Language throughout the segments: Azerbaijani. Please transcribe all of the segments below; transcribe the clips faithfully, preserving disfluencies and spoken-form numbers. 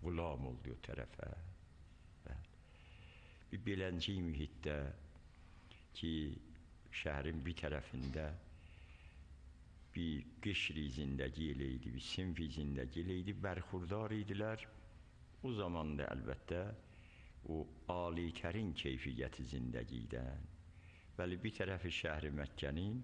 qulam oldu o tərəfə. Bir beləncə mühitdə ki, şəhərin bir tərəfində bir qişri zindəgi eləydi, bir sinfi zindəgi eləydi, bərxurdar idilər. O zaman da əlbəttə o alitərin keyfiyyəti zindəgidən. Bəli, bir tərəfi şəhri Məkkənin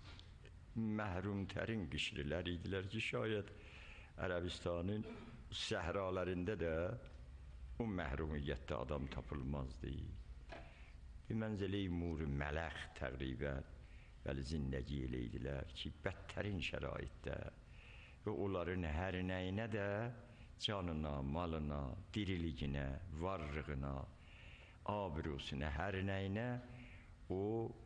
məhrumtərin qişrilər idilər ki, şayət Ərəbistanın səhralarında da o məhrumiyyətdə adam tapılmazdı. Bir mənzələ-i mur-i mələx təqribən bəli, zindəgi eləydilər ki, bədtərin şəraitdə və onların hər nəyinə də canına, malına, diriliyinə, varlığına, abrusuna, hər nəyinə o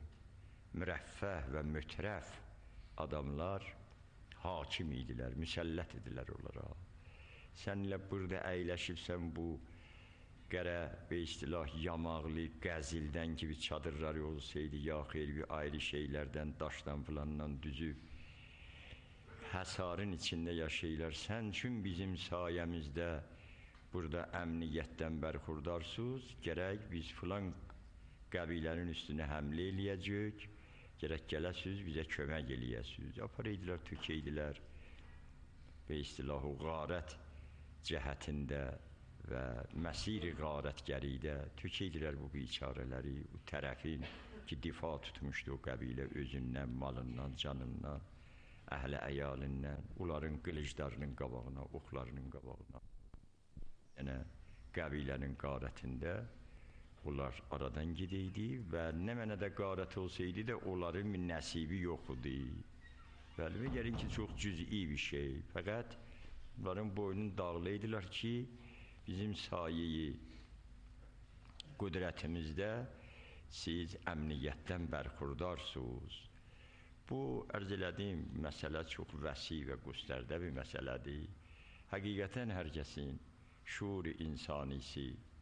mürəffəh və mütrəf adamlar hakim idilər, müsəllət idilər onlara. Sənlə burada əyləşibsən bu qərə və istilah yamaqlı, qəzildən gibi çadırları olsaydı, ya xeyr bir ayrı şeylərdən, daşdan filandan düzüb həsarın içində yaşayırlar. Sən üçün bizim sayəmizdə burada əmniyyətdən bərxurdarsınız, gərək biz filan qəbilənin üstünə həmlə eləyəcək, gərək gələsiz, bizə kömək eləyəsiz. Aparaydılar, tükəydilər və istilahı qarət cəhətində və məsir-i qarətgəridə tükəydilər bu biçarələri, o tərəfin ki, difa tutmuşdu o qəbilə özündən, malından, canından, əhlə əyalindən, onların qılıclarının qabağına, oxlarının qabağına. Yəni, qəbilənin qarətində onlar aradan gedəydi və nə mənədə qarət olsaydı da onların bir nəsibi yox idi. Bəli, və gəlin ki, çox cüz'i bir şey. Fəqət onların boynunu dağlaydılar ki, bizim sayeyi qüdrətimizdə siz əmniyyətdən bərxurdarsınız. Bu, ərz elədiyim məsələ çox vəsi və qüstərdə bir məsələdir. Həqiqətən hər kəsin şuur-i insanisi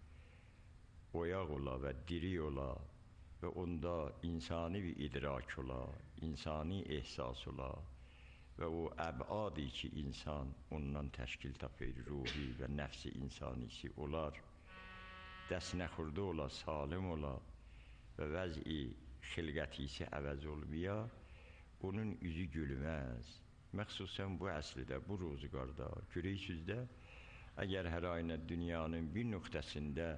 oyaq ola və diri ola və onda insani bir idrak ola, insani ehsas ola və o əbadi ki, insan ondan təşkil tapır, ruhi və nəfsi insanisi olar, dəsnəxurda ola, salim ola və vəz-i xilqəti isə əvəz olmaya, onun üzü gülməz. Məxsusən bu əslidə, bu ruzigarda, görəysüz də, əgər hər aynə dünyanın bir nöqtəsində,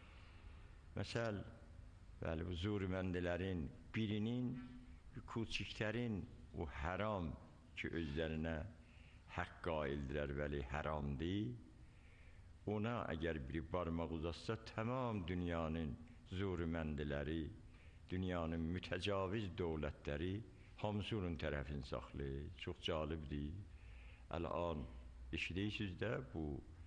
məsəl, bəli, bu zurməndələrin birinin, küçüklərin o həram ki, özlərinə haqq qaildilər, vəli həramdır, ona əgər biri barmaq uzatsa, tamam dünyanın zurməndələri, dünyanın mütəcaviz dövlətləri hamısı onun tərəfini saxlayır. Çox cəlibdir. Əl-an eşidirsiniz də bu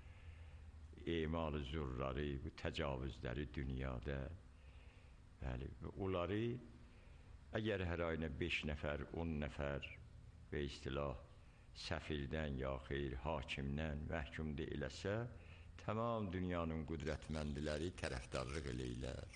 emal zurrları, bu təcavüzləri dünyada. Bəli, onları əgər hər ayına beş nəfər, on nəfər və istilah səfirdən ya xeyr, hakimdən məhkumda eləsə, tamam dünyanın qüdrətməndiləri tərəfdarlıq eləyirlər.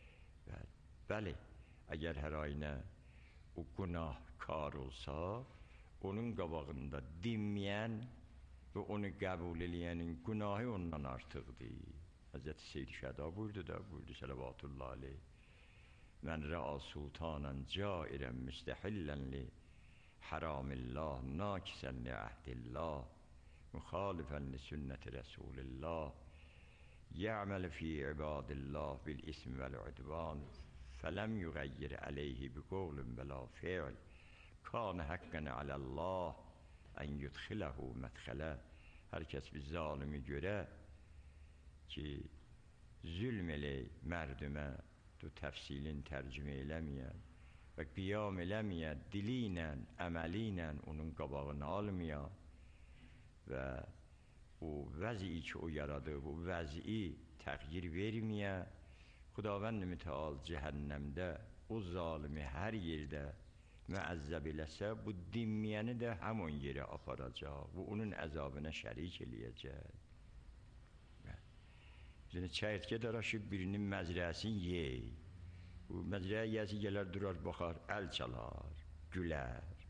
Bəli, əgər hər ayına o günahkar olsa, onun qabağında dinməyən və onu qəbul eləyənin günahı ondan artıqdır. Həzrəti Seyyid Şəhda buyurdu da, buyurdu Sələvatullah aleyh, mən rəa sultanan cairən müstəhillən li haramillah, nakisən li əhdillah, müxalifən li sünnəti rəsulillah, yə'məl fi ibadillah bil ism vəl-udvan, فلم يغير عليه بقول بلا فعل كان حقا على الله en yudxiləhu mədxələ. Hər kəs bir zalimi görə ki, zülm elək mərdümə, bu təfsilin tərcümə eləməyən və qiyam eləməyən, dili ilə, əməli ilə onun qabağını almayan və o vəzi ki, o yaradı, bu vəzi təğyir verməyən, Xudavənd-i mütəal cəhənnəmdə o zalimi hər yerdə müəzzəb eləsə, bu dinməyəni də həmon yerə aparacaq və onun əzabına şərik eləyəcək. Yəni, çəyirtkə daraşıb birinin məzrəsini yey. Bu məzrəyə yəzi gələr, durar, baxar, əl çalar, gülər.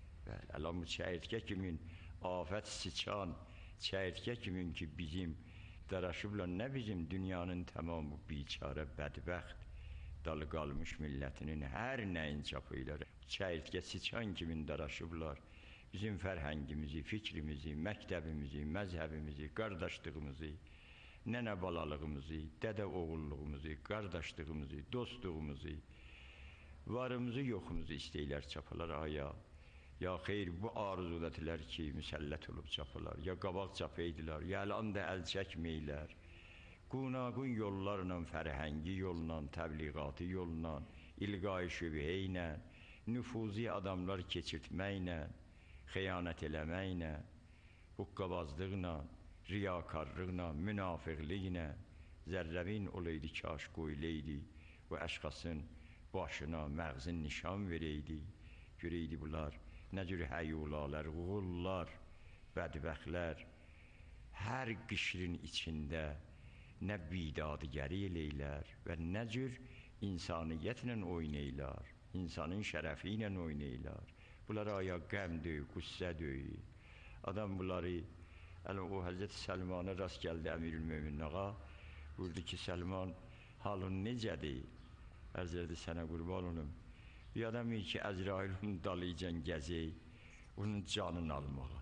Əlam bu çəyirtkə kimin, afət sıçan, çəyirtkə kimin ki, bizim daraşıblar, nə bizim dünyanın tamamı biçarə, bədbəxt, dalı qalmış millətinin hər nəyin çapıyla çəyirtkə sıçan kimi daraşıblar. Bizim fərhəngimizi, fikrimizi, məktəbimizi, məzhəbimizi, qardaşlığımızı, nənə balalığımızı, dədə oğulluğumuzu, qardaşlığımızı, dostluğumuzu, varımızı, yoxumuzu istəyirlər çapalar. Aya, ya xeyr, bu arzudadilər ki, müsəllət olub çapalar, ya qabaq çapaydılar, ya əlan da əl çəkməylər. Qunaqun yollarla, fərhəngi yolla, təbliğatı yolla, ilqai şübhə ilə, nüfuzi adamlar keçirtməklə, xəyanət eləməklə, huqqabazlıqla, riyakarlıqla, münafiqliklə, zərrəvin olaydı kaş qoyuleydi və əşxasın başına, məğzin nişan vereydi, göreydi bunlar, nə cür həyulalar, qullar, bədbəxtlər, hər qişrin içində nə bidadigəri eləylər və nə cür insaniyyətlə oynayırlar, insanın şərəfi ilə oynayırlar. Bunlara aya qəmdir, qüssədir. Adam bunları, hələ o Həzrəti Səlmana rast gəldi Əmirül-Möminin ağa, buyurdu ki, Səlman, halın necədir? Ərz elədi, sənə qurban olum. Bir adam iyi ki, Əzrailin dalıcan gəzək, onun canını almağa.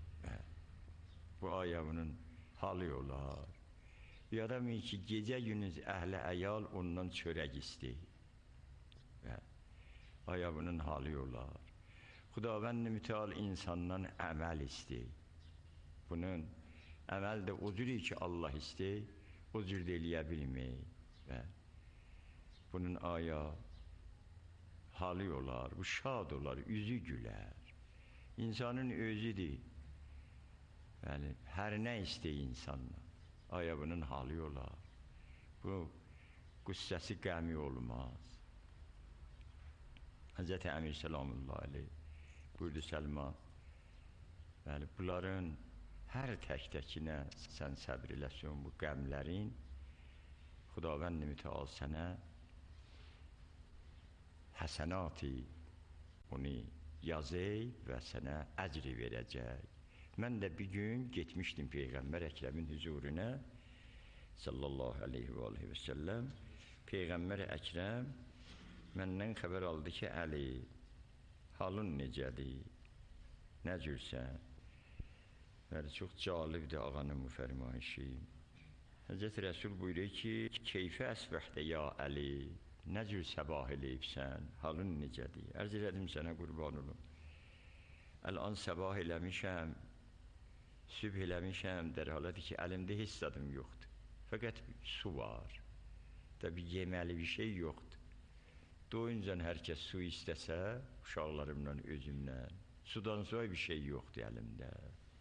Bu aya bunun halı olar. Bir adam iyi ki, gecə günüz əhli əyal ondan çörək istəyir. Aya bunun halı olar. Xudavənd-i mütəal insandan əməl istəyir. Bunun əməl də o cür ki, Allah istəyir, o cür də eləyə bilməyir. Bunun aya halı olar, bu şad olar, üzü gülər. İnsanın özüdür. Yəni, hər nə istəyir insanla. Aya bunun halı olar. Bu, qüssəsi qəmi olmaz. Həzrəti Əmir Səlamullah aleyh buyurdu Səlman, bəli, bunların hər tək-təkinə sən səbr eləsin bu qəmlərin, Xudavənd-i mütəal sənə həsənati onu yazıb və sənə əcri verəcək. Mən də bir gün getmişdim Peyğəmbər Əkrəmin hüzuruna, sallallahu aleyhi və aleyhi və səlləm. Peyğəmbər Əkrəm məndən xəbər aldı ki, Əli, halın necədir, nə cürsən? Bəli, çox calibdir ağanın bu fərmayişi. Həzrəti Rəsul buyuruyor ki, keyfə əsbəxdə ya Əli, nə cür səbah eləyibsən, halın necədir? Ərz elədim sənə qurban olum. Əl-an səbah eləmişəm, sübh eləmişəm, dər halədir ki, əlimdə heç zadım yoxdur. Fəqət su var, da bir yeməli bir şey yoxdur. Doyuncan hər kəs su istəsə, uşaqlarımla, özümlə, sudan sonra bir şey yoxdur əlimdə.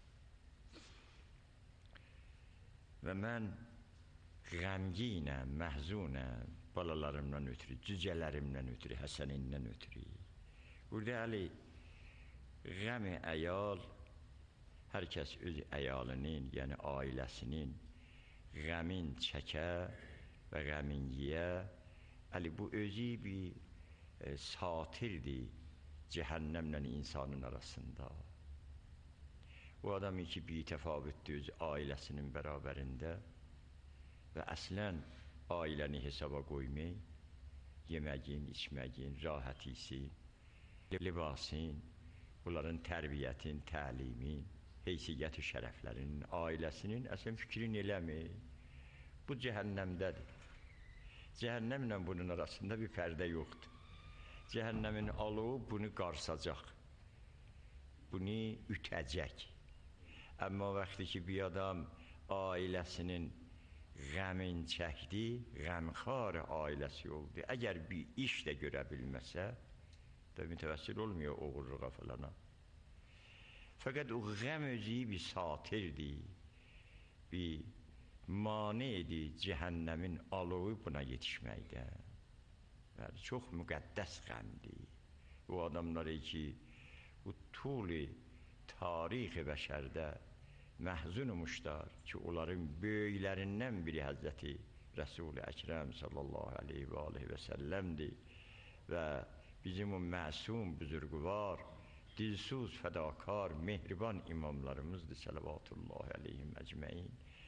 Və mən qəmginəm, məhzunəm, balalarımdan ötürü, cücələrimdən ötürü, Həsənindən ötürü. Burada Əli, qəmi əyal, hər kəs öz əyalının, yəni ailəsinin qəmin çəkə və qəmin yiyə. Əli, bu özü bir e, satirdir cəhənnəmlə insanın arasında. O adamı ki, bir təfavüddür öz ailəsinin bərabərində və əslən ailəni hesaba qoymayın, yeməyin, içməyin, rahatīsin, libasın, bunların tərbiyyətin, təlimin, heysiyyət-i şərəflərinin, ailəsinin əslən fikrini eləməyin. Bu cəhənnəmdədir. Cəhənnəmlə bunun arasında bir pərdə yoxdur. Cəhənnəmin alovu bunu qarsacaq, bunu ütəcək. Amma vaxtı ki, bir adam ailəsinin qəmin çəkdi, qəmxar ailəsi oldu. Əgər bir iş də görə bilməsə, da mütəvəssil olmuyor oğurluğa falana. Fəqət o qəm özü bir satirdir, bir manidir cəhənnəmin alovu buna yetişməkdən. Yəni, çox müqəddəs qəmdir. O adamları ki, bu tuli tarixi bəşərdə məhzun olmuşlar ki, onların böyüklərindən biri Həzrəti Rəsul-i Əkrəm sallallahu aleyhi və aleyhi və səlləmdir və bizim o məsum, büzürgüvar, dilsuz, fədakar, mehriban imamlarımızdır, sələvatullahi aleyhim əcməin,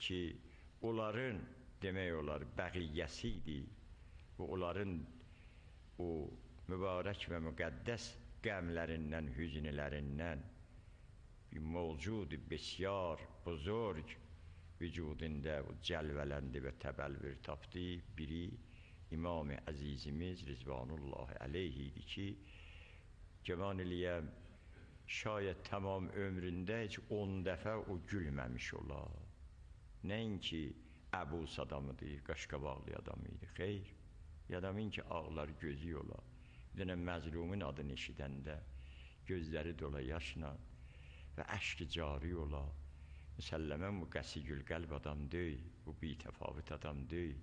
ki, onların demək olar bəqiyyəsi idi. Bu, onların o mübarək və müqəddəs qəmlərindən, hüznlərindən bir mevcud, besyar, buzurg vücudunda cəlvələndi və təbəlvür tapdı. Biri İmam-ı Əzizimiz Rizvanullahi aleyhi idi ki, Cəvan eləyəm, şayət tamam ömründə heç on dəfə o gülməmiş ola. Nəinki Əbu Sadamıdır, qaşqabaqlı adam idi, xeyr. Adamın ki, ağlar gözü ola. Bir dənə məzlumun adını eşidəndə gözləri dola yaşla və əşki cari ola. Müsəlləmən bu qəsigül qəlb adam deyil, bu bitəfavit adam deyil.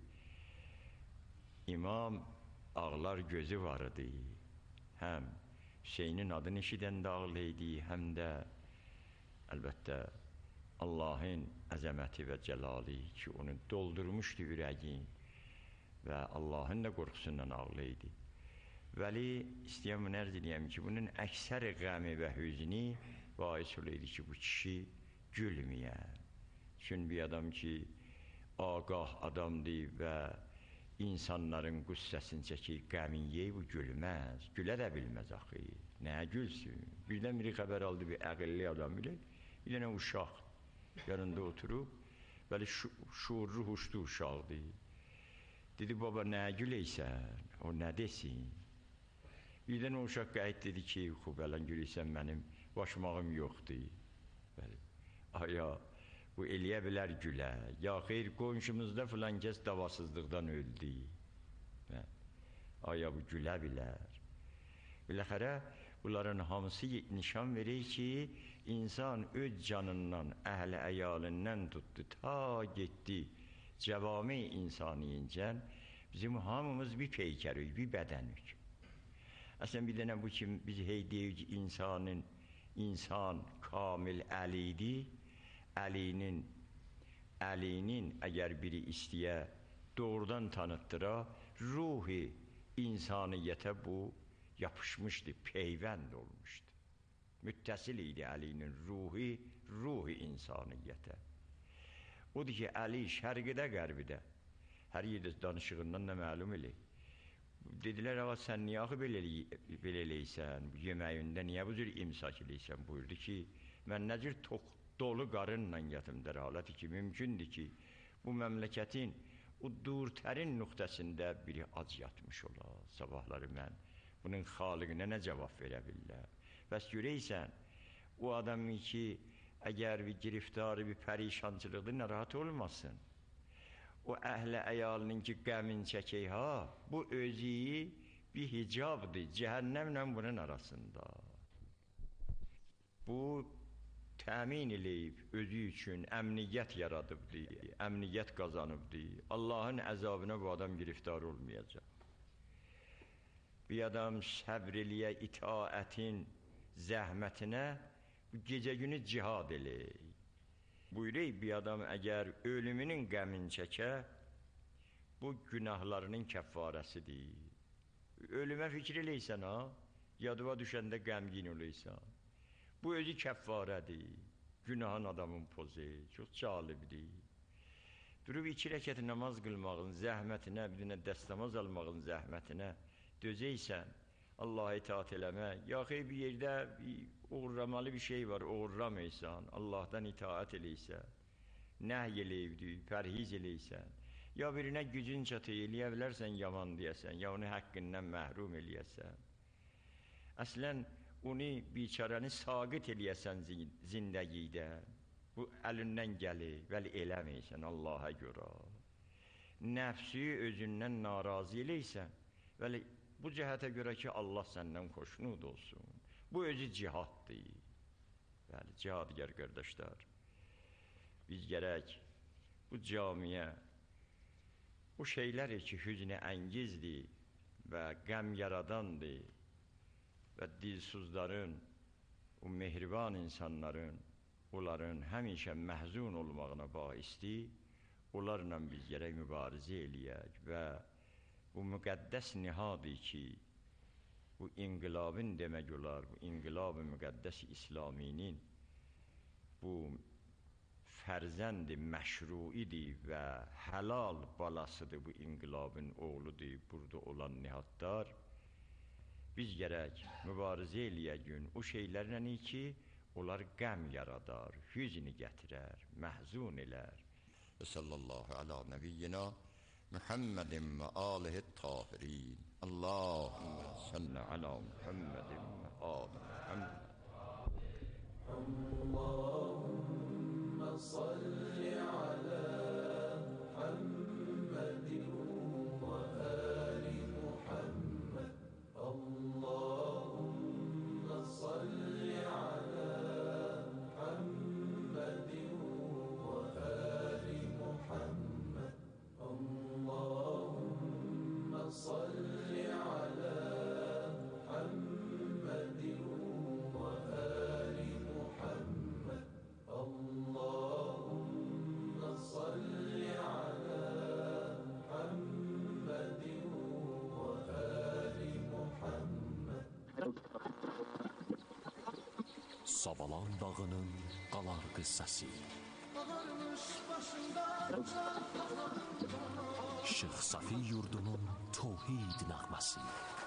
İmam ağlar gözü var idi. Həm Hüseynin adını eşidəndə ağlaydı, həm də əlbəttə Allahın əzəməti və cəlali ki, onu doldurmuşdu ürəyin və Allahın da qorxusundan ağlaydı. Vəli istəyəm bunu ərz edəyəm ki, bunun əksər qəmi və hüzni bais olaydı ki, bu kişi gülməyə. Çünki bir adam ki, ağah adamdır və insanların qüssəsini çəkir, qəmin yey, bu gülməz, gülə də bilməz axı. Nəyə gülsün? Birdən biri xəbər aldı, bir əqilli adam bilir, bir dənə uşaq yanında oturub, bəli şuurlu, huşlu uşaqdır. Dedi, baba, nəyə güləysən? O nə desin? Birdən o uşaq qəyət dedi ki, xub, ələn güləysən, mənim başmağım yoxdur. Bəli, aya, bu eləyə bilər gülə, ya xeyr, qonşumuzda filan kəs davasızlıqdan öldü. Aya, bu gülə bilər. Biləxərə, bunların hamısı nişan verir ki, insan öz canından, əhl-i əyalındən tutdu, ta getdi, cəvami insaniyincən, bizim hamımız bir peykərik, bir bədənik. Əslən, bir dənə bu ki, biz hey deyik ki, insanın, insan kamil əlidir, Əlinin, əlinin əgər biri istəyə doğrudan tanıtdıra, ruhi insaniyyətə bu yapışmışdı, peyvənd olmuşdu. Müttəsil idi əlinin ruhi, ruhi insaniyyətə. Odur ki, əli şərqidə, qərbidə, hər yerdə danışığından da məlum elə. Dedilər, ağa, sən niyə axı belə eləysən, yeməyində niyə bu cür imsak eləysən? Buyurdu ki, mən nə cür tox, dolu qarınla yatımdır, haləti ki, mümkündür ki, bu məmləkətin o durtərin nöqtəsində biri ac yatmış ola. Sabahları mən bunun xaliqinə nə cavab verə billər? Bəs görəysən, o adamı ki, əgər bir giriftarı, bir pərişancılıqdır, narahat olmasın. O əhlə əyalının ki, qəmin çəkək, ha, bu özü bir hicabdır, cəhənnəmlə bunun arasında. Bu, təmin eləyib, özü üçün əmniyyət yaradıbdır, əmniyyət qazanıbdır. Allahın əzabına bu adam giriftar olmayacaq. Bir adam səbr eləyə, itaətin zəhmətinə gecə günü cihad eləyək. Buyurək, bir adam əgər ölümünün qəmin çəkə, bu günahlarının kəffarəsidir. Ölümə fikir eləysən, ha, yadıva düşəndə qəmgin oluysan. Bu özü kəffarədir, günahın adamın pozu, çox calibdir. Durub iki rəkət namaz qılmağın zəhmətinə, bir dənə dəstəmaz almağın zəhmətinə dözəysən, Allah'a itaat eləmək, yaxı bir yerdə bir uğurlamalı bir şey var, uğurlamaysan, Allah'dan itaat eləysən, nəhy eləyibdir, pərhiz eləysən, ya birinə gücün çatı eləyə bilərsən, yaman deyəsən, ya onu həqqindən məhrum eləyəsən. Əslən, onu biçarəni saqit eləyəsən zindəgidə, bu əlindən gəlir, vəli eləməysən Allaha görə. Nəfsi özündən narazı eləysən, vəli bu cəhətə görə ki, Allah səndən xoşnud olsun. Bu özü cihaddır. Bəli, cihadgər qardaşlar. Biz gərək bu camiyə bu şeyləri ki, hüznə əngizdir və qəm yaradandır və dilsuzların, o mehriban insanların, onların həmişə məhzun olmağına baisdir, onlarla biz gərək mübarizə eləyək və bu müqəddəs nihadır ki, bu inqilabın demək olar, bu inqilab-ı müqəddəs İslaminin bu fərzəndi məşruidir və həlal balasıdır, bu inqilabın oğludur, burada olan nihatlar. Biz gərək mübarizə eləyək gün o şeylərlə ki, onlar qəm yaradar, hüzni gətirər, məhzun elər. Və sallallahu ala nəbiyyina Muhammedin və alihi tahirin. Allahümme salli ala Muhammedin və ali Muhammed. Allahümme salli ala Muhammedin və ali Muhammed. Allahümme salli ala Muhammedin ve ali Muhammed. Allahümme salli ala Muhammedin ve ali Muhammed. Allahümme salli ala Muhammedin ve ali Muhammed. Savalan dağının qalar qıssası. Şeyx Safi yurdunun tövhid nəğməsi.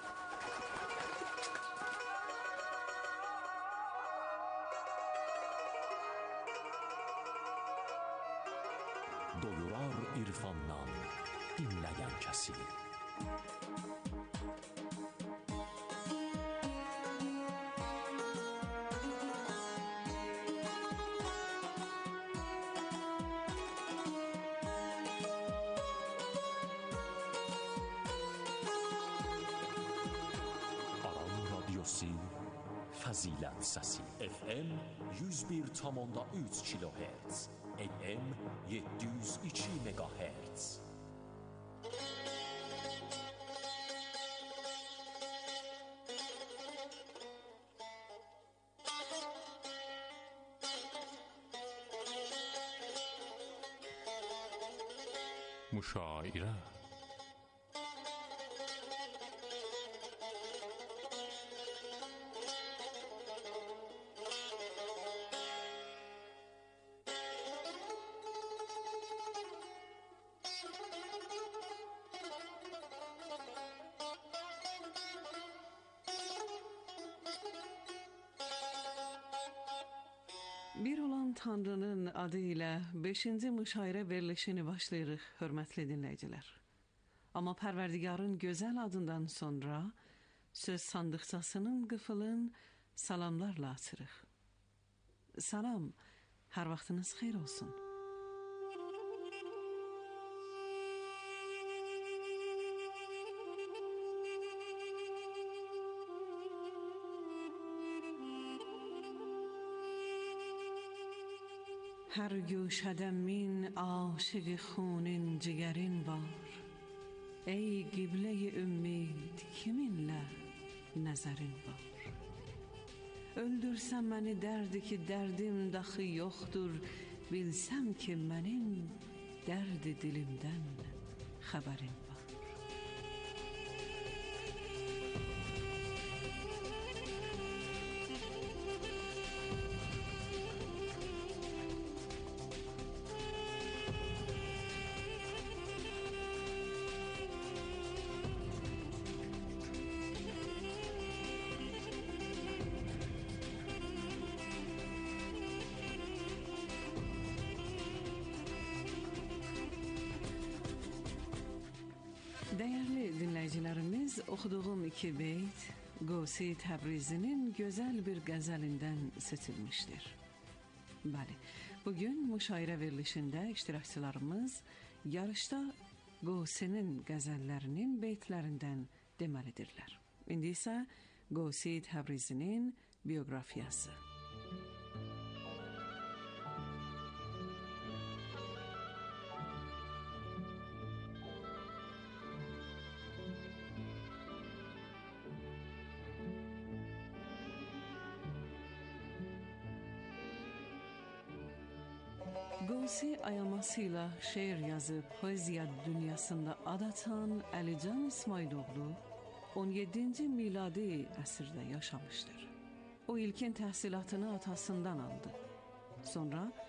Doyurar irfandan dinləyən kəsi. Fəzilət səsi. F M yüz bir tam üç kilohertz, A M yeddi yüz iki megahertz. Müşairə. Bir olan Tanrının adı ilə beşinci müşairə verilişini başlayırıq, hörmətli dinləyicilər. Amma Pərverdigarın gözəl adından sonra söz sandıqçasının qıfılın salamlarla açırıq. Salam, hər vaxtınız xeyir olsun. Hər güşədə min aşığı xunin cigərin var. Ey qiblə-i ümmid, kiminlə nəzərin var? Öldürsən məni dərdi ki, dərdim daxı yoxdur. Bilsəm ki, mənim dərdi dilimdən xəbərin var. Dəyərli dinləyicilərimiz, oxuduğum iki beyt Qosi Təbrizinin gözəl bir qəzəlindən seçilmişdir. Bəli, bugün müşairə verilişində iştirakçılarımız yarışda Qosinin qəzəllərinin beytlərindən deməlidirlər. İndi isə Qosi Təbrizinin bioqrafiyası. Qosi ayamasıyla şeir yazıb poeziya dünyasında ad açan Əlican İsmayıloğlu on yeddinci miladi əsrdə yaşamışdır. O ilkin təhsilatını atasından aldı. Sonra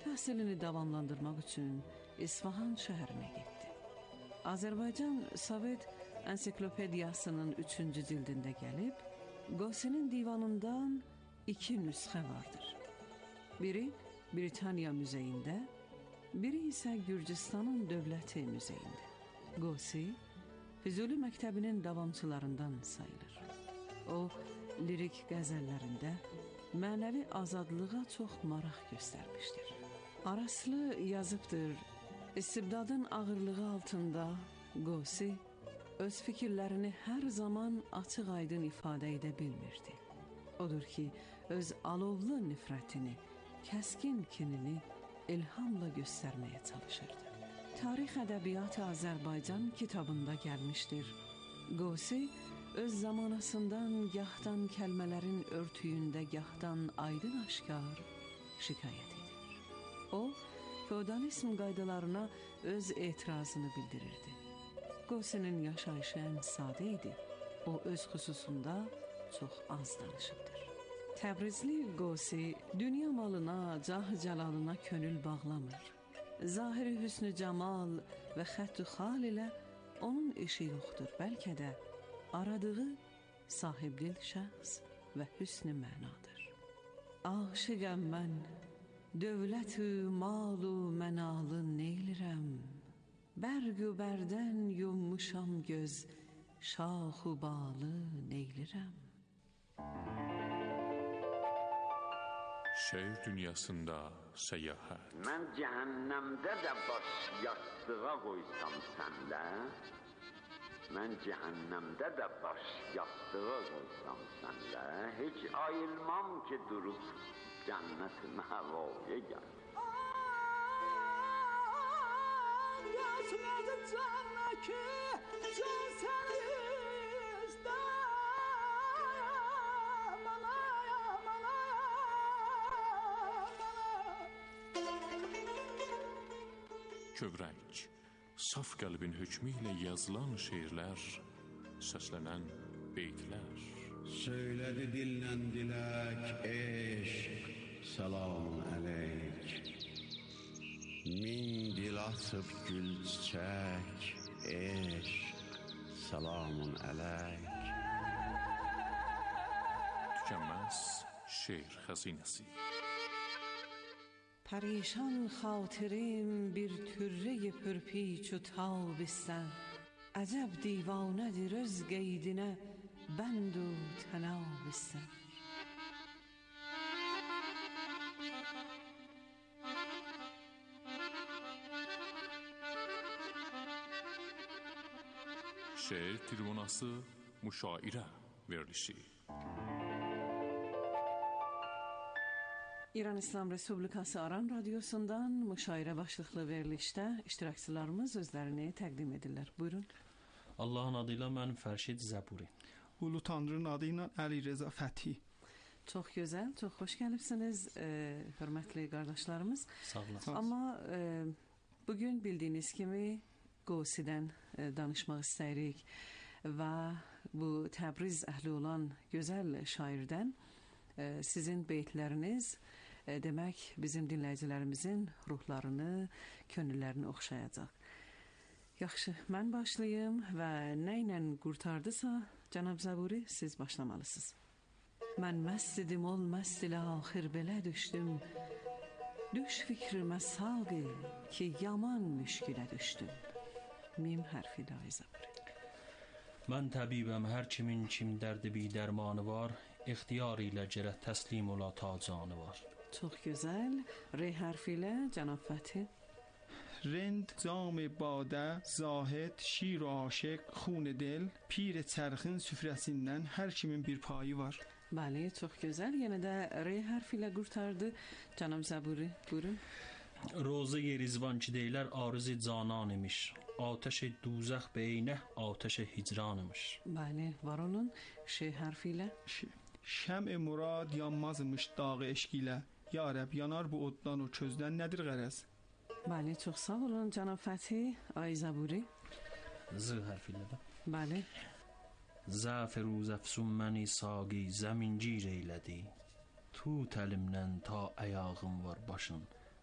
təhsilini davamlandırmaq üçün İsfahan şəhərinə getdi. Azərbaycan Sovet Ensiklopediyasının üçüncü cildində gəlib, Qosinin divanından iki nüsxə vardır. Biri Britaniya müzeyində, biri isə Gürcüstanın Dövləti müzeyində. Qosi, Füzuli məktəbinin davamçılarından sayılır. O, lirik qəzəllərində mənəvi azadlığa çox maraq göstərmişdir. Araslı yazıbdır, istibdadın ağırlığı altında Qosi öz fikirlərini hər zaman açıq-aydın ifadə edə bilmirdi. Odur ki, öz alovlu nifrətini, kəskin kinini ilhamla göstərməyə çalışırdı. Tarix ədəbiyyatı Azərbaycan kitabında gəlmişdir. Qosi öz zamanasından gahdan kəlmələrin örtüyündə gahdan aydın aşkar şikayət edir. O, feodalizm qaydalarına öz etirazını bildirirdi. Qosinin yaşayışı ən sadə idi. O, öz xüsusunda çox az danışıbdır. Təbrizli Qosi dünya malına, cah-cəlalına könül bağlamır. Zahiri hüsnü camal və xəttu xal ilə onun işi yoxdur. Bəlkə də aradığı sahibdil şəxs və hüsnü mənadır. Aşiqəm mən, dövlətü, malu, mənalı neylirəm. Bərq-ü bərdən yummuşam göz, şax-u balı neylirəm. Şeir dünyasında səyahət. Mən cəhənnəmdə də baş yastığa qoysam səndə, mən cəhənnəmdə də baş yastığa qoysam səndə, heç ayılmam ki durub cənnət məhvaya gəl. Yaşmadı canla ki can səni istər. Kövrək, saf qəlbin hökmü ilə yazılan şeirlər, səslənən beytlər. Söylədi dillə dilək, eşq, selamun əleyk. Min dil açıb gül çiçək, eşq, selamun əleyk. Tükənməz şeir xəzinəsi. پریشان خاطریم bir türre pürpiç و تابستن عجب دیوانه رز قیدینه بند و تنابستن Şeir tribunası müşairə verilişi. İran İslam Respublikası Aran Radyosu'ndan müşairə başlıqlı verilişdə iştirakçılarımız özlərini təqdim edirlər. Buyurun. Allahın adıyla mən Fərşid Zəburi. Ulu Tanrı'nın adıyla Əli Reza Fəthi. Çox gözəl, çox xoş gəlibsiniz, e, hörmətli qardaşlarımız. Sağ olun. Amma e, bugün bildiyiniz kimi Qosidən e, danışmaq istəyirik və bu Təbriz əhli olan gözəl şairdən e, sizin beytləriniz e, demək bizim dinləyicilərimizin ruhlarını, könüllərini oxşayacaq. Yaxşı, mən başlayım və nə ilə qurtardısa, cənab Zəburi, siz başlamalısınız. Mən məst idim, ol məst ilə axir belə düşdüm. Düş fikrimə sağı ki, yaman müşkilə düşdüm. Mim hərfi ilə Zəburi. Mən təbibəm, hər kimin kim dərdi bir dərmanı var, ixtiyar ilə gərək təslim ola ta canı var. Çox gözəl. R hərfi ilə cənab Fəthi. رند جام باده zahid şir و aşiq xun dil pir çərxin süfrəsindən hər kimin bir payı var. Bəli, çox gözəl. Yenə də R hərfi ilə qurtardı. Cənab Zəburi, buyurun. Roza yerizvan ki deylər arızı canan imiş. Ateş duzəx beynə ateş hicran imiş. Bəli, var onun. Ş hərfi ilə. Şəm-i murad yanmazmış dağı eşq ilə. Ya Rəbb, yanar bu oddan o közdən nədir qərəz? Bəli, çox sağ olun cənab Fəthi. Ay Zəburi. Z hərfi ilə də. Bəli. Zəf ruz əfsun məni saqi zəmin gir eylədi. Tut əlimdən ta əyağım var başın.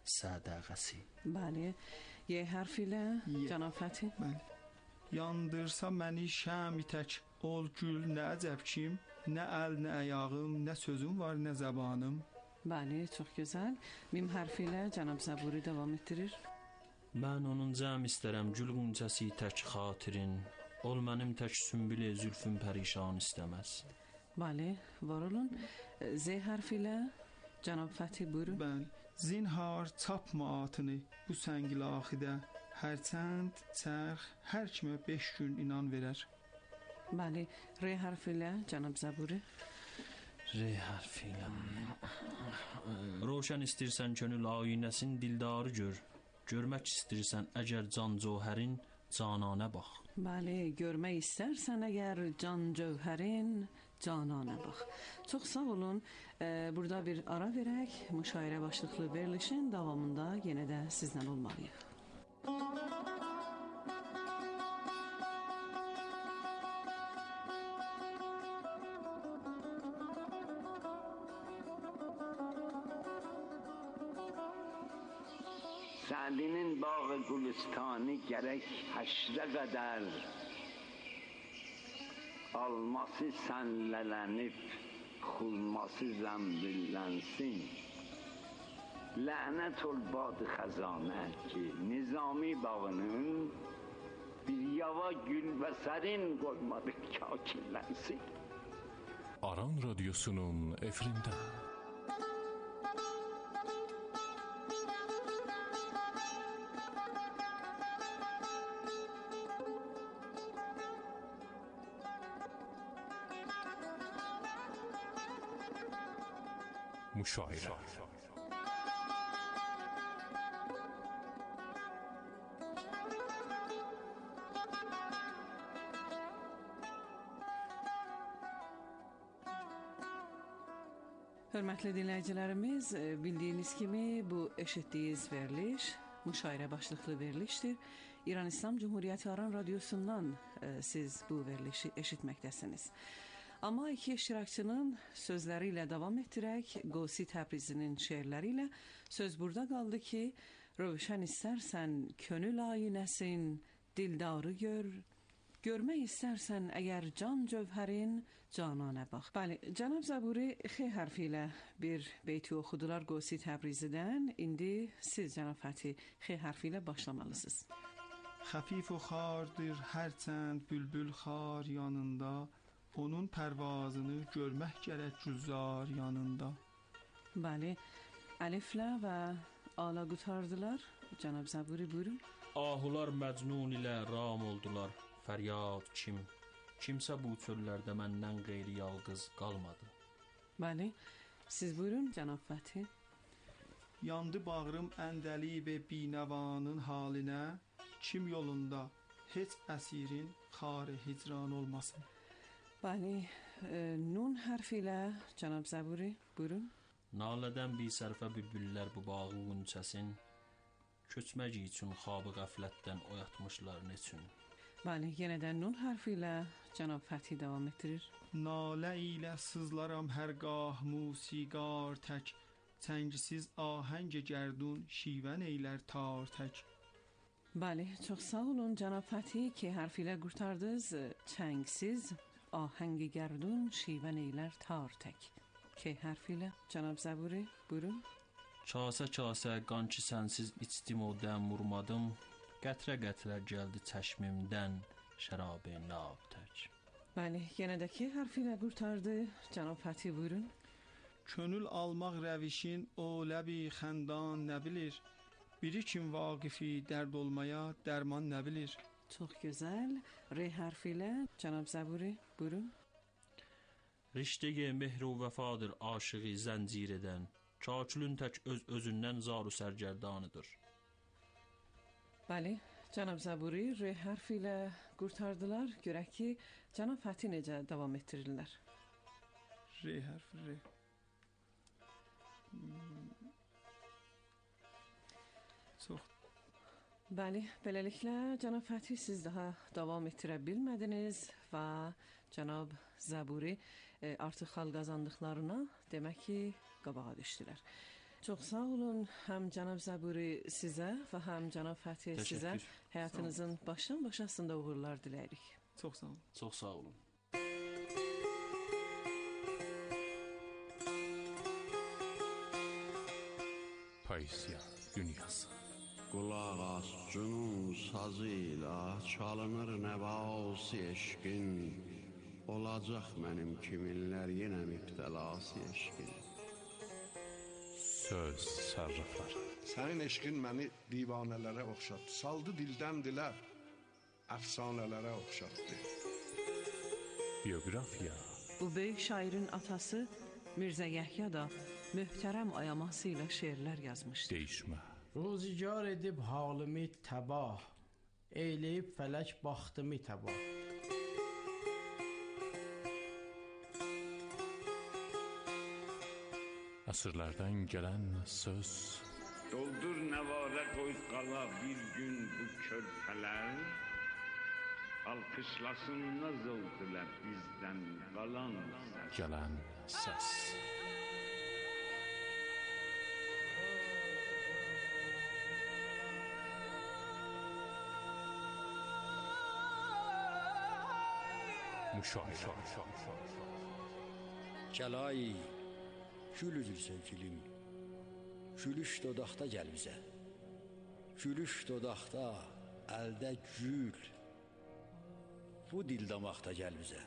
sədaqəsi. Bəli. Y hərfi ilə Y. cənab Fəthi. Bəli. Yandırsa məni şəmi tək, ol gül nə əcəb kim, nə əl, nə ayağım, nə sözüm var, nə zəbanım. Bəli, çox gözəl. Mim hərfi ilə cənab Zəburi davam etdirir. Mən onun cəm istərəm gül qunçəsi tək xatirin, ol mənim tək sümbülə zülfün pərişan istəməz. Bəli, var olun. Z hərfi ilə cənab Fəthi buyurun. Bəli. Zinhar çapma atını bu səngilaxidə, hərçənd çərx hər kimə beş gün inan verər. Bəli, R hərfi ilə cənab Zəburi. R hərfi ilə. Roşan istəyirsən könül ayinəsin dildarı gör. Görmək istəyirsən əgər can cövhərin cananə bax. Bəli, görmək istərsən əgər can cövhərin cananə bax. Çox sağ olun. Ee, burada bir ara verək. Müşairə başlıqlı verilişin davamında yenə də sizdən olmalıyıq. Sa'dinin bağı gülüstanı gərək həşrə qədər alması sənlələnib, xulması zəmbillənsin. Lənət ol bad xəzanə ki, Nizami bağının bir yava gül və sərin qoymadı kakillənsin. Aran Radyosu'nun efrində. Müşairə. Hörmətli dinləyicilərimiz, bildiyiniz kimi bu eşitdiyiniz veriliş müşairə başlıqlı verilişdir. İran İslam Cumhuriyyəti Aran Radyosu'ndan e, siz bu verilişi eşitməkdəsiniz. Amma iki iştirakçının sözləri ilə davam etdirək, Qosi Təbrizinin şeirləri ilə söz burada qaldı ki, Rövşən istərsən könül ayinəsin, dildarı gör, görmək istərsən əgər can cövhərin cananə bax. Bəli, cənab Zəburi X hərfi ilə bir beyti oxudular Qosi Təbrizidən. İndi siz cənab Fəthi X hərfi ilə başlamalısınız. Xəfif o xardır hərçənd bülbül xar yanında, onun pərvazını görmək gərək güzar yanında. Bəli, əliflə və ala qutardılar. Cənab Zəburi buyurun. Ahular məcnun ilə ram oldular, fəryad kim? Kimsə bu çöllərdə məndən qeyri yalqız qalmadı. Bəli, siz buyurun cənab Fəthi. Yandı bağrım əndəli və binəvanın halinə, kim yolunda heçəsirin xar hicran olmasın. Bəli, e, nun hərfi ilə cənab Zəburi buyurun. Nalədən bir sərfə bülbüllər bu bağın qunçəsin, köçmək üçün xabı qəflətdən oyatmışlar neçün. Bəli, yenə də nun hərfi ilə cənab Fəthi davam etdirir. Nalə ilə sızlaram hər qah musiqar tək, çəngisiz ahəng gərdun şivən eylər tar tək. Bəli, çox sağ olun cənab Fəthi ki hərfi ilə qurtardınız. Çəngsiz ahəngi gərdun şivən eylər tar tək. K hərfi ilə cənab Zəburi buyurun. Kasə-kasə qançı sənsiz içdim o dəm vurmadım, qətrə-qətrə gəldi çəşmimdən şərab-ı nab tək. Bəli, yenə də K hərfi ilə qurtardı. Cənab Fəthi buyurun. Könül almaq rəvişin o ləbi xəndan nə bilir, biri kim vaqifi dərd olmaya dərman nə bilir. Çox gözəl. R hərfi ilə cənab Zəburi buyurun. Riştəyə mehr və vəfadır aşığı zəncir edən, kakülün tək öz özündən zaru sərgərdanıdır. Bəli, cənab Zəburi R hərfi ilə qurtardılar. Görək ki, cənab Fəthi necə davam etdirirlər. R hərfi, R. Hmm. Çox. Bəli, beləliklə cənab Fəthi siz daha davam etdirə bilmədiniz və cənab Zəburi e, artıq xal qazandıqlarına demək ki, qabağa düşdülər. Çox sağ olun. Həm cənab Zəburi sizə və həm cənab Fətih sizə həyatınızın başdan başasında uğurlar diləyirik. Çox sağ olun. Çox sağ olun. Poeziya dünyası. Qulaq as cünun sazı ilə çalınır nəvası eşqin. Olacaq mənim kiminlər yenə mübtəlası eşqin. Söz sərrafları. Sənin eşqin məni divanələrə oxşatdı. Saldı dildən dilə, əfsanələrə oxşatdı. Biografiya. Bu böyük şairin atası Mirzə Yəhya da möhtərəm ayaması ilə şeirlər yazmışdı. Değişmə. Ruzigar edib halımı təbah, eyləyib fələk baxtımı təbah. Əsrlərdən gələn söz. Doldur nəvarə qoy qala bir gün bu körpələr, alqışlasın nazıldılar bizdən qalan səs. Gələn səs. Müşahirə. Kəlay, gül üzül sevgilim, gülüş dodaqda gəl bizə. Gülüş dodaqda, əldə gül, bu dil damaqda gəl bizə.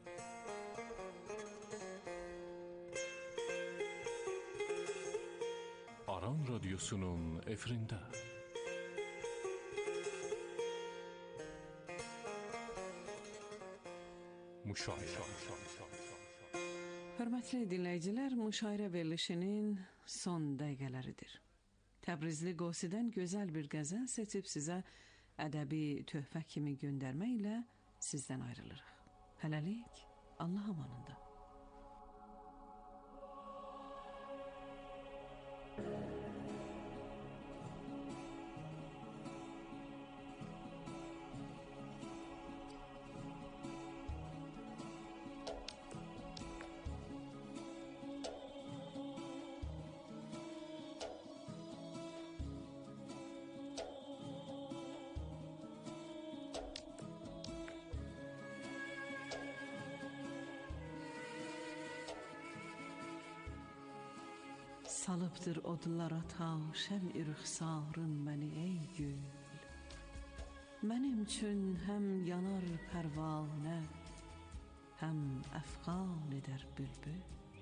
Aran Radyosu'nun efrində. Müşahirə. Hörmətli dinləyicilər, müşahirə verilişinin son dəqiqələridir. Təbrizli Qosidən gözəl bir qəzəl seçib sizə ədəbi töhfə kimi göndərməklə sizdən ayrılırıq. Hələlik, Allah amanında. Salıbdır odlara taşəm irxsarın məni ey gül. Mənim üçün həm yanar pərvanə, həm əfqan edər bülbül.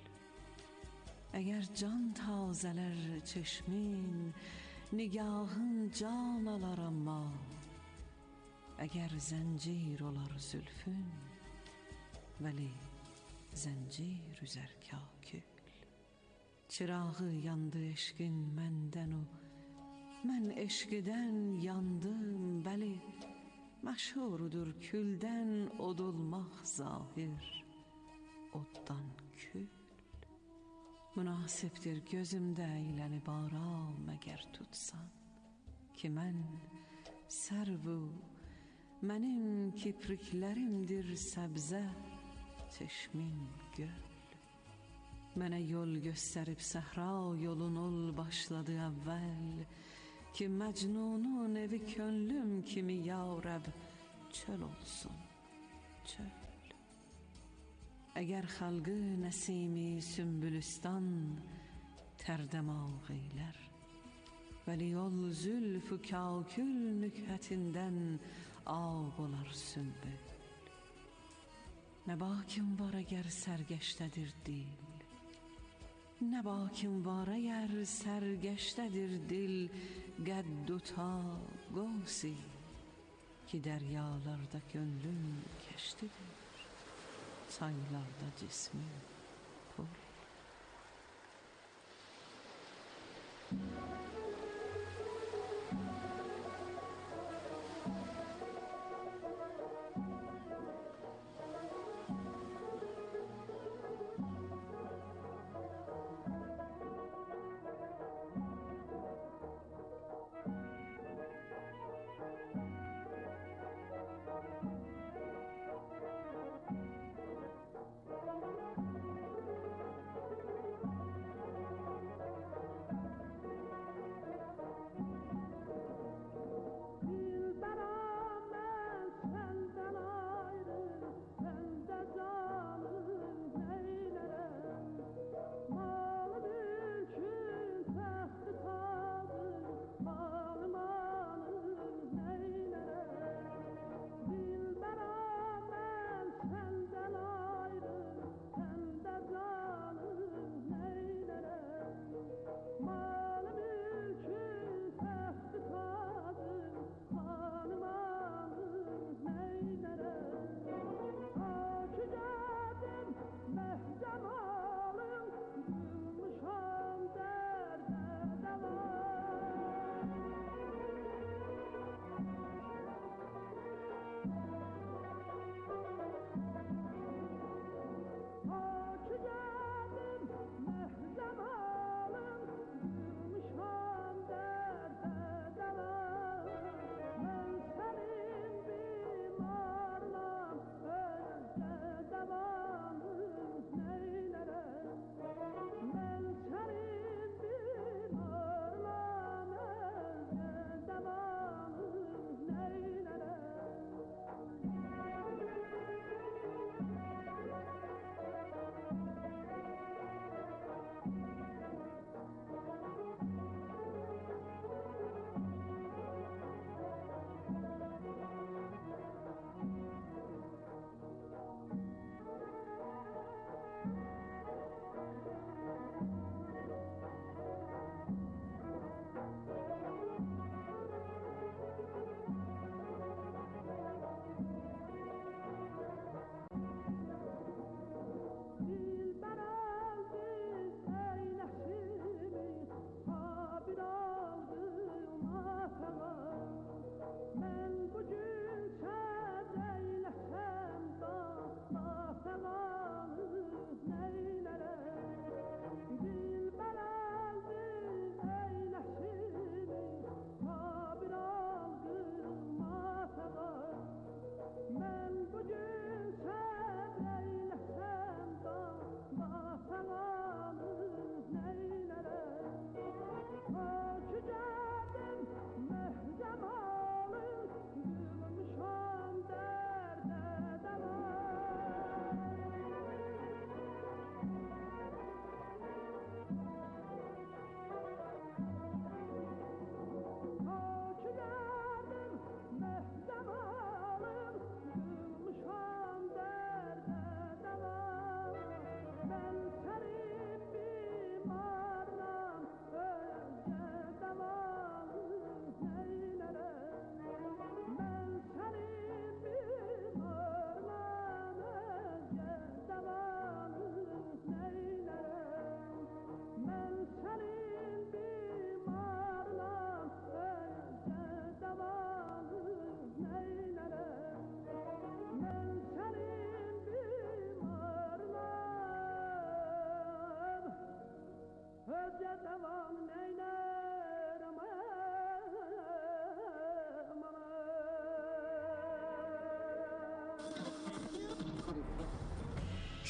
Əgər can tazələr çeşmin, nigahın can alar amma, əgər zəncir olar zülfün, vəli zəncir üzər kakül. Çırağı yandı eşqin məndən o, mən eşqidən yandım, bəli, məşhurudur küldən od olmaq zahir, oddan kül. Münasibdir gözümdə əylənib aram əgər tutsan, ki mən sərvu, mənim kipriklərimdir səbzə, çeşmin göl. Mənə yol göstərib səhra yolun ol başladı əvvəl, ki məcnunun evi könlüm kimi ya Rəb çöl olsun, çöl. Əgər xalqı nəsimi sümbülüstan tərdəmaq eylər, vəli ol zülfü kakül nükhətindən ağ olar sümbül. Nə bakim var əgər sərgəşdədir dil, nə bakim var əgər sərgəşdədir dil, qədd uta qosi, ki dəryalarda gönlüm kəştidir, çaylarda cismim pul.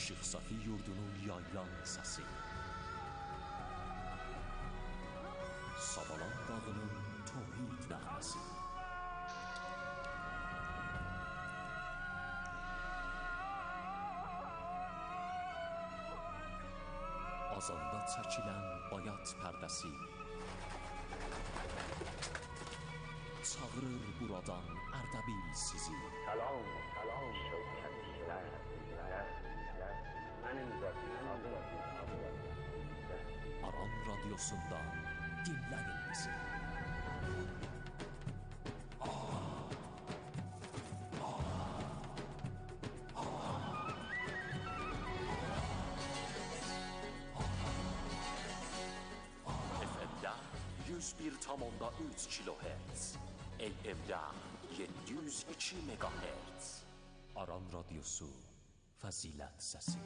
İşıq Safi yurdunun yaylan səsi. Savalan dağının tohid nəğməsi. Azanda çəkilən bayat pərdəsi. Çağırır buradan Ərdəbil sizi. Salam, salam şövkətliklər, mənim adım Aran Radyosu'ndan dinləyin bizi. F M'də yüz bir tam onda üç kilohertz, A M'də yeddi yüz iki megahertz. Aran Radyosu, fəzilət səsi.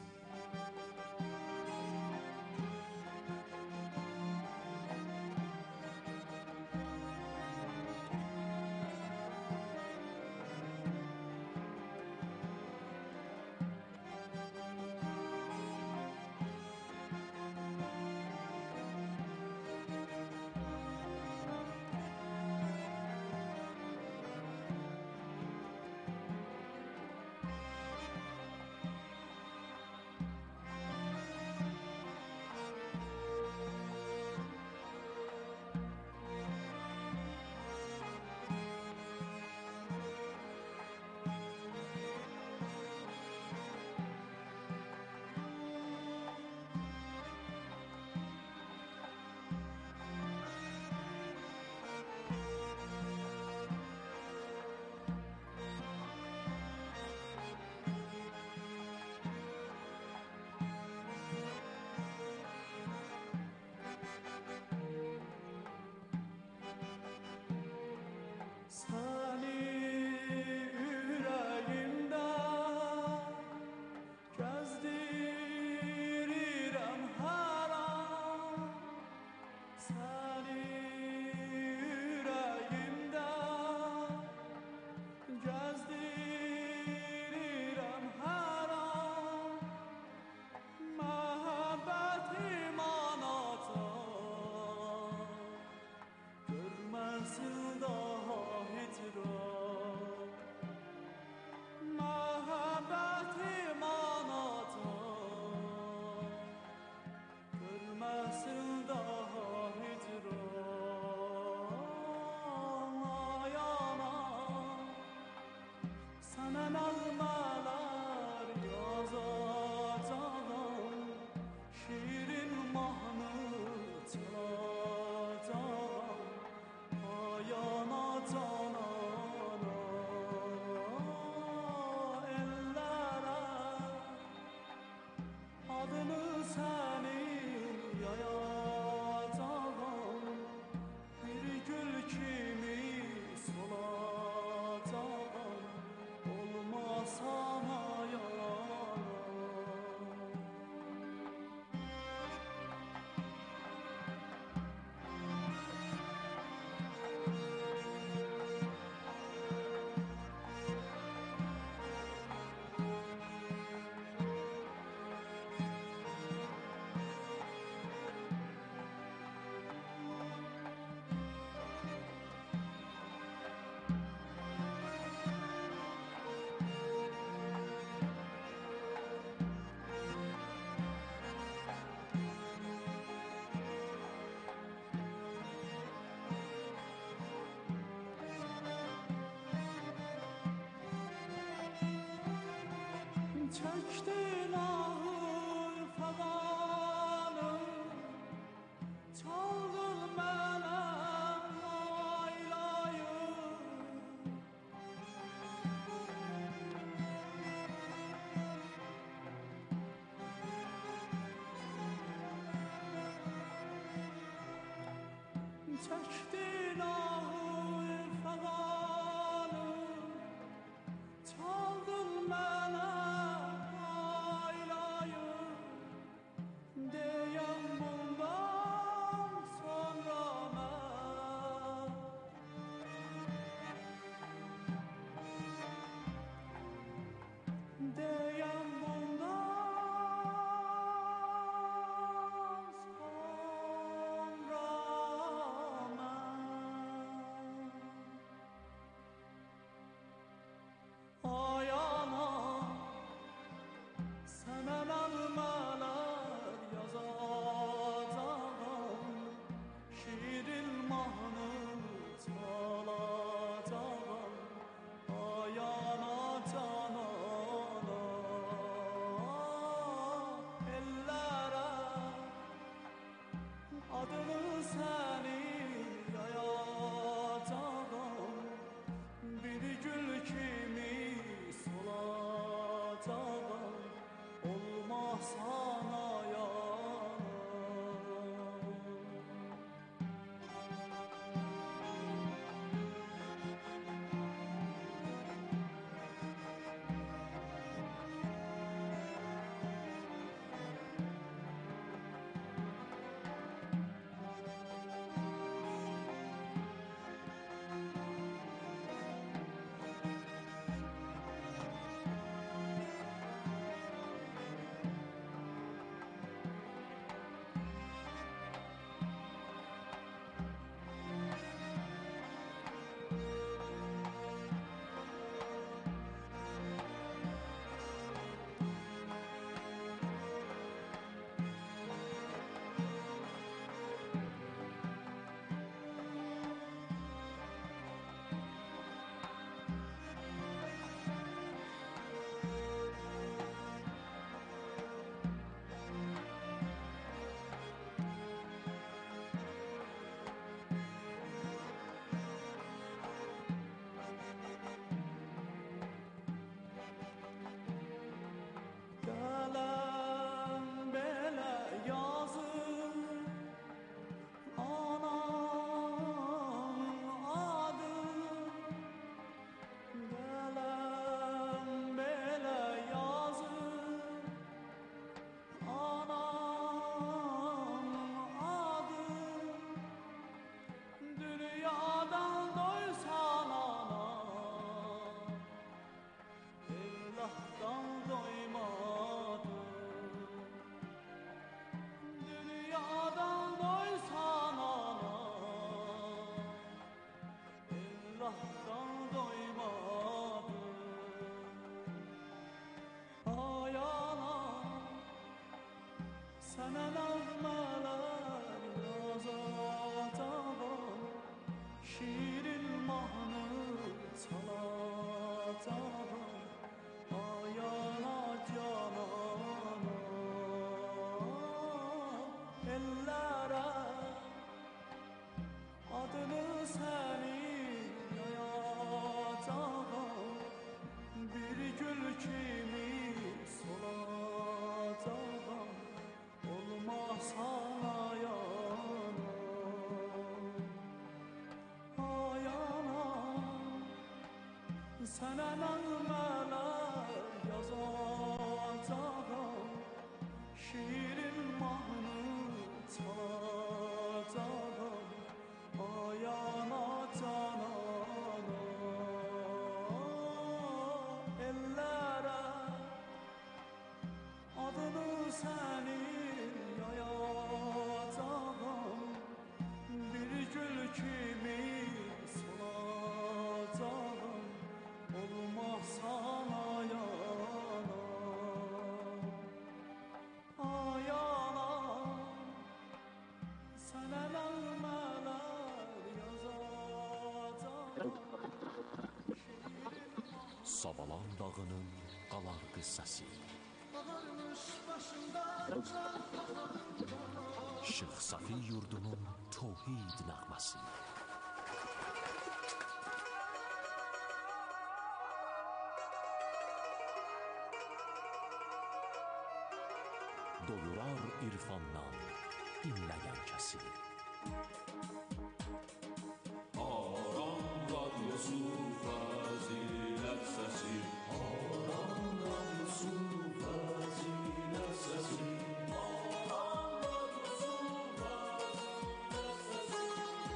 Çəkdin ahır fəqanı, çaldın mənə laylayı. Çəkdin ahır fəqanı, çaldın mənə deyəm bundan qahran doymadı. Ay anam, sənə nəğmələr yazacağam, şirin mahnı çalacağam. Ay ana canana, ellərə adını sənin yayacağam, bir gül kimi solacağam, olmazsan ayana. Ayana, sənə nəğmələr yazacağam, şirin mahnı çalacağam. Ayana canana, ellərə adını sənin yayacağam, bir gül kimi solacağam, olmazsan ayana. Ayana, sənə nəğmələr yazacağam. Savalan dağının qalardı səsi, Ağarmış başında Şeyx Safi yurdunun tövhid nəğməsi. Doyurar irfandan dinləyən kəsi. Aran radyosu fazilət səsi. Aran radyosu fazilət səsi. Aran radyosu fazilət səsi.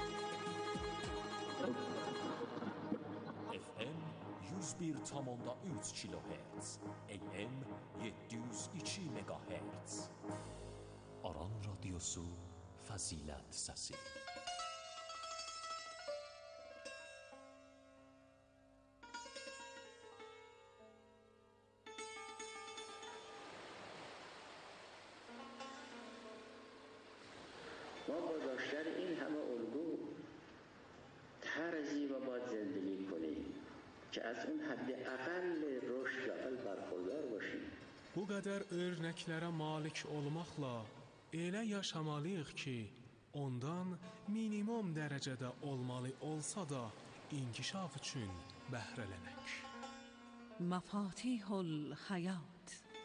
F M yüz bir tam onda üç kilohertz, A M yedi yüz iki megahertz. Aran radyosu fazilət səsi. ما با داشتن این همه الگو طرزی و باید زندگی کنیم که از اون حد اقل رشد و اقل برخوردار باشیم. Bu qədər örnəklərə malik olmaqla elə yaşamalıyıq ki, ondan minimum dərəcədə olmalı olsa da inkişaf üçün bəhrələnək. مفاتیح الحیات.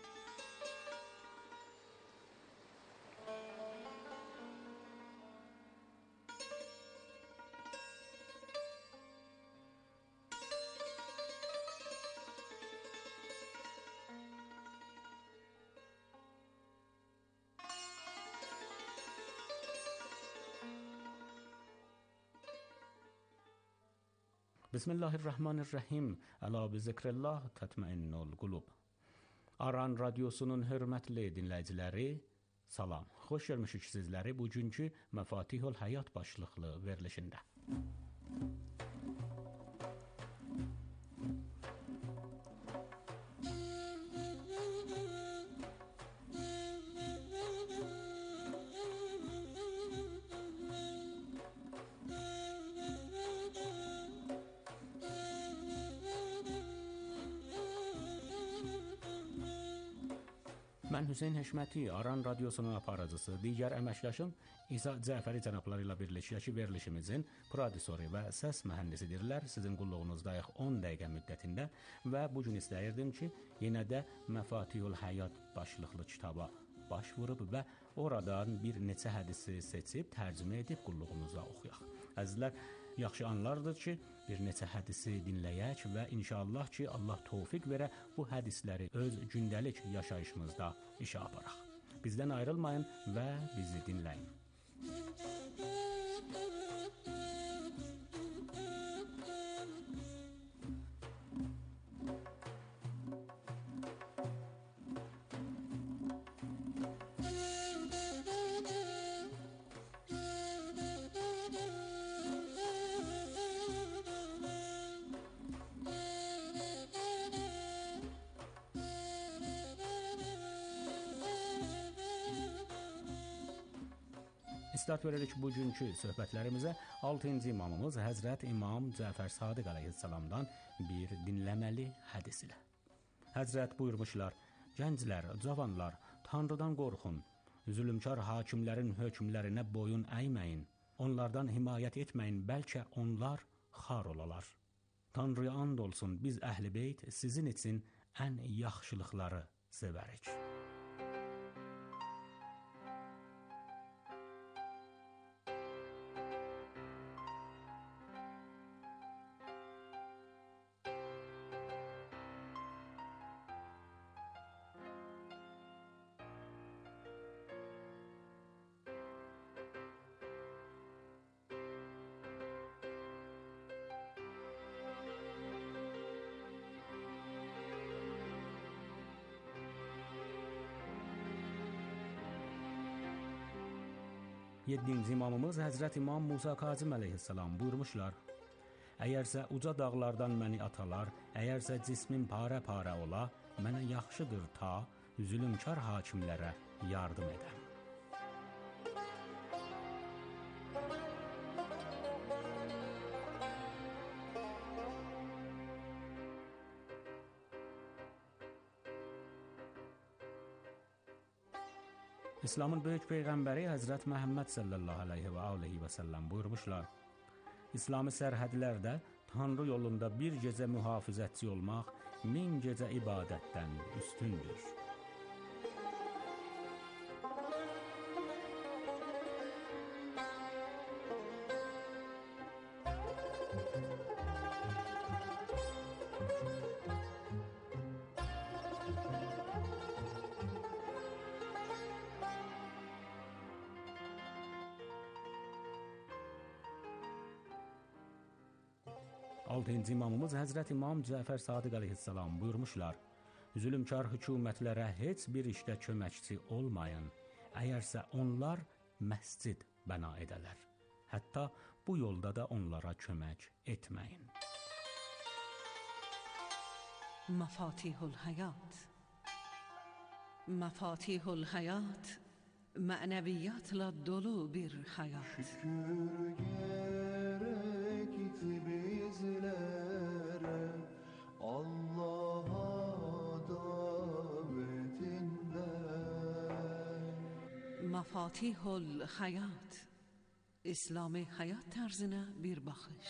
بسم الله الرحمن الرحیم. Əla bi zikrullah tatma'innul qulub. Aran radiosunun hörmətli dinləyiciləri, salam. Xoş görmüşük sizləri bugünkü Məfatihul Həyat başlıqlı verilişində. Mən Hüseyn Həşməti, Aran radiosunun aparıcısı, digər əməkdaşım İsa Cəfəri cənabları ilə birlikdəki verilişimizin prodüsori və səs mühəndisidirlər. Sizin qulluğunuzdayıq on dəqiqə müddətində və bu gün istəyirdim ki, yenə də Məfatihul Həyat başlıqlı kitaba baş vurub və oradan bir neçə hədisi seçib, tərcümə edib qulluğunuza oxuyaq. Əzizlər, yaxşı anlardır ki, bir neçə hədisi dinləyək və inşallah ki, Allah tövfiq verə bu hədisləri öz gündəlik yaşayışımızda işə aparaq. Bizdən ayrılmayın və bizi dinləyin. start veririk bugünkü söhbətlərimizə altıncı imamımız Həzrət İmam Cəfər Sadiq əleyhissalamdan bir dinləməli hədis ilə. Həzrət buyurmuşlar: "Gənclər, cavanlar, Tanrıdan qorxun. Zülmkar hakimlərin hökmlərinə boyun əyməyin. Onlardan himayət etməyin, bəlkə onlar xar olalar. Tanrıya and olsun, biz Əhl-i Beyt sizin üçün ən yaxşılıqları sevərik." Yeddinci imamımız Həzrət İmam Musa Kazım əleyhissalam buyurmuşlar: "Əgərsə uca dağlardan məni atalar, əgərsə cismim para-para ola, mənə yaxşıdır ta zülmkar hakimlərə yardım edəm." İslamın böyük peyğəmbəri Həzrət Məhəmməd sallallahu əleyhi və alihi və səlləm buyurmuşlar: "İslami sərhədlərdə Tanrı yolunda bir gecə mühafizətçi olmaq min gecə ibadətdən üstündür." altıncı imamımız Həzrət İmam Cəfər Sadiq əleyhissalam buyurmuşlar: "Zülmkar hökumətlərə heç bir işdə köməkçi olmayın, əgərsə onlar məscid bəna edələr. Hətta bu yolda da onlara kömək etməyin." Məfatihul Həyat. Məfatihul Həyat mənəviyyatla dolu bir həyat. Bizlere Allah'a davetinden. Məfatihul Həyat İslami həyat tərzinə bir baxış.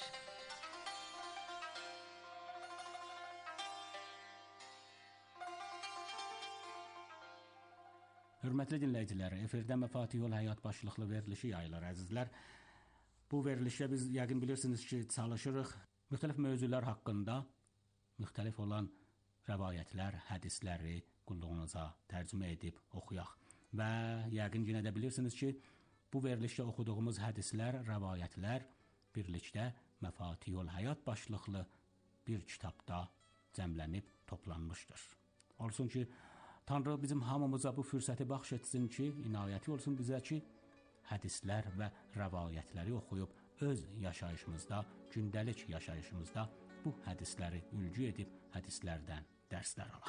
Hörmətli dinləyicilər, efirdə Məfatihul Həyat başlıqlı verilişi yayılır, əzizlər. Bu verilişdə biz yəqin bilirsiniz ki, çalışırıq müxtəlif mövzular haqqında müxtəlif olan rəvayətlər, hədisləri qulluğunuza tərcümə edib oxuyaq. Və yəqin yenə də bilirsiniz ki, bu verilişdə oxuduğumuz hədislər, rəvayətlər birlikdə Məfatihul Həyat başlıqlı bir kitabda cəmlənib toplanmışdır. Olsun ki, Tanrı bizim hamımıza bu fürsəti bəxş etsin ki, inayəti olsun bizə ki, hədislər və rəvayətləri oxuyub öz yaşayışımızda, gündəlik yaşayışımızda bu hədisləri ülgü edib hədislərdən dərslər alaq.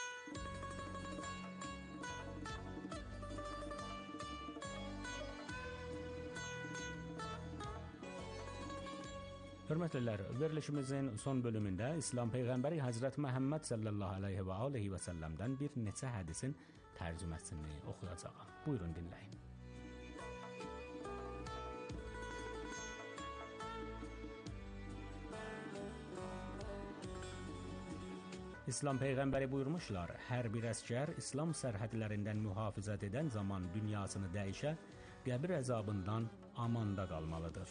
Hörmətlilər, verilişimizin son bölümündə İslam Peyğəmbəri Həzrət Məhəmməd sallallahu əleyhi və alihi və səlləmdən bir neçə hədisin tərcüməsini oxuyacağam. Buyurun dinləyin. İslam Peyğəmbəri buyurmuşlar: "Hər bir əskər İslam sərhədlərindən mühafizət edən zaman dünyasını dəyişə, qəbir əzabından amanda qalmalıdır."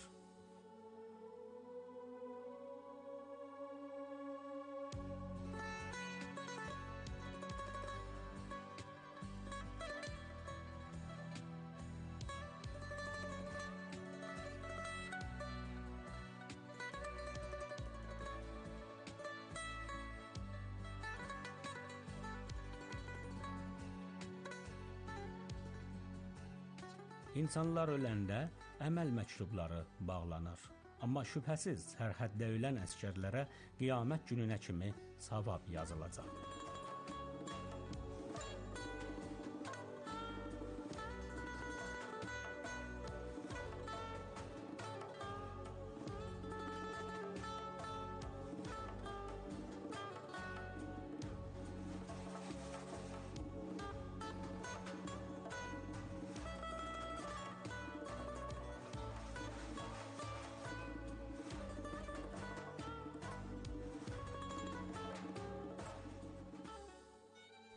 İnsanlar öləndə əməl məktubları bağlanır. Amma şübhəsiz sərhəddə ölən əskərlərə qiyamət gününə kimi savab yazılacaq.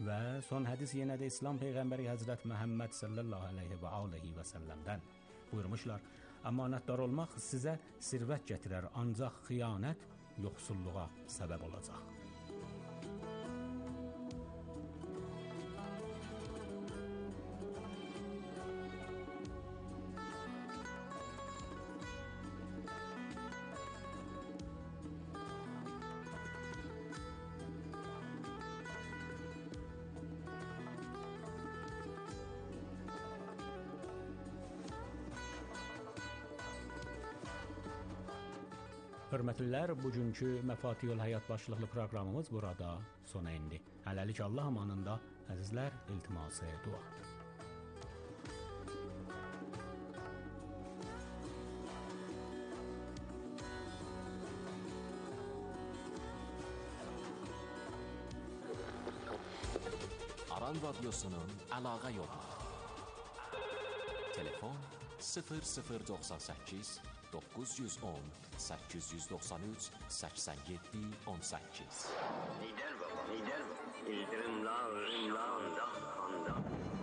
Və son hədis yenə də İslam Peyğəmbəri Həzrət Məhəmməd sallallahu aleyhi və aleyhi və səlləmdən buyurmuşlar: əmanətdar olmaq sizə sirvət gətirər, ancaq xiyanət yoxsulluğa səbəb olacaq. Hörmətlilər, bugünkü Məfatihul Həyat başlıqlı proqramımız burada sona indi. Hələlik Allah amanında, əzizlər, iltiması dua. Aran Radyosu'nun əlaqə yolu. Telefon sıfır sıfır doxsan səkkiz doqquz yüz on səkkiz yüz doxsan üç səksən yeddi on səkkiz. Lider baba, lider baba. İldırımla, ırımla, anda, anda.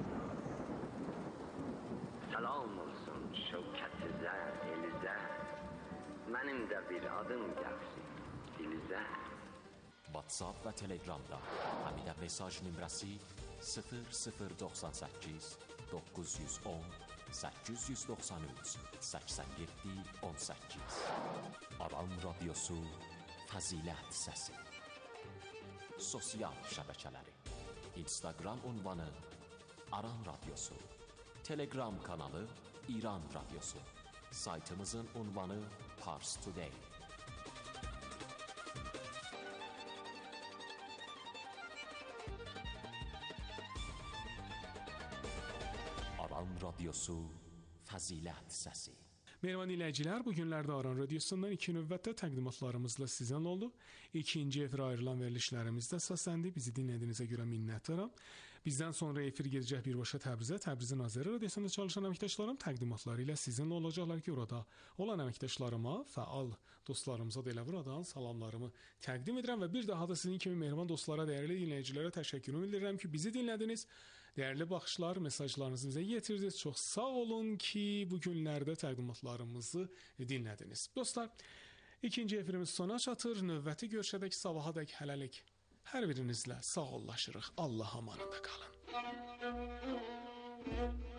Salam olsun şevkətizə, elizə. Mənim də bir adım gəlsin dilizə. WhatsApp və Telegramda həmidə mesaj nömrəsi sıfır sıfır doxsan səkkiz doqquz yüz on səkkiz yüz doxsan üç səksən yeddi on səkkiz. Aran Radyosu Fəzilət Səsi. Sosial şəbəkələri: Instagram ünvanı Aran Radyosu, Telegram kanalı İran Radyosu, saytımızın ünvanı Pars Today. Aran Radyosu Fəzilət Səsi. Mehriban dinləyicilər, bu günlərdə Aran Radyosu'ndan iki növbətdə təqdimatlarımızla sizdən oldu. İkinci efirə ayrılan verilişlərimizdə səsləndi. Bizi dinlədiyinizə görə minnətdaram. Bizdən sonra efir gedəcək birbaşa Təbrizə. Təbrizin Azəri Radiyasında çalışan əməkdaşlarım təqdimatları ilə sizinlə olacaqlar ki, orada olan əməkdaşlarıma, fəal dostlarımıza da elə buradan salamlarımı təqdim edirəm və bir daha da sizin kimi mehriban dostlara, dəyərli dinləyicilərə təşəkkürümü bildirirəm ki, bizi dinlədiniz. Dəyərli baxışlar, mesajlarınızı bizə yetirdiniz. Çox sağ olun ki, bu günlərdə təqdimatlarımızı dinlədiniz. Dostlar, ikinci efirimiz sona çatır. Növbəti görüşədək sabahadək hələlik hər birinizlə sağollaşırıq. Allah amanında qalın.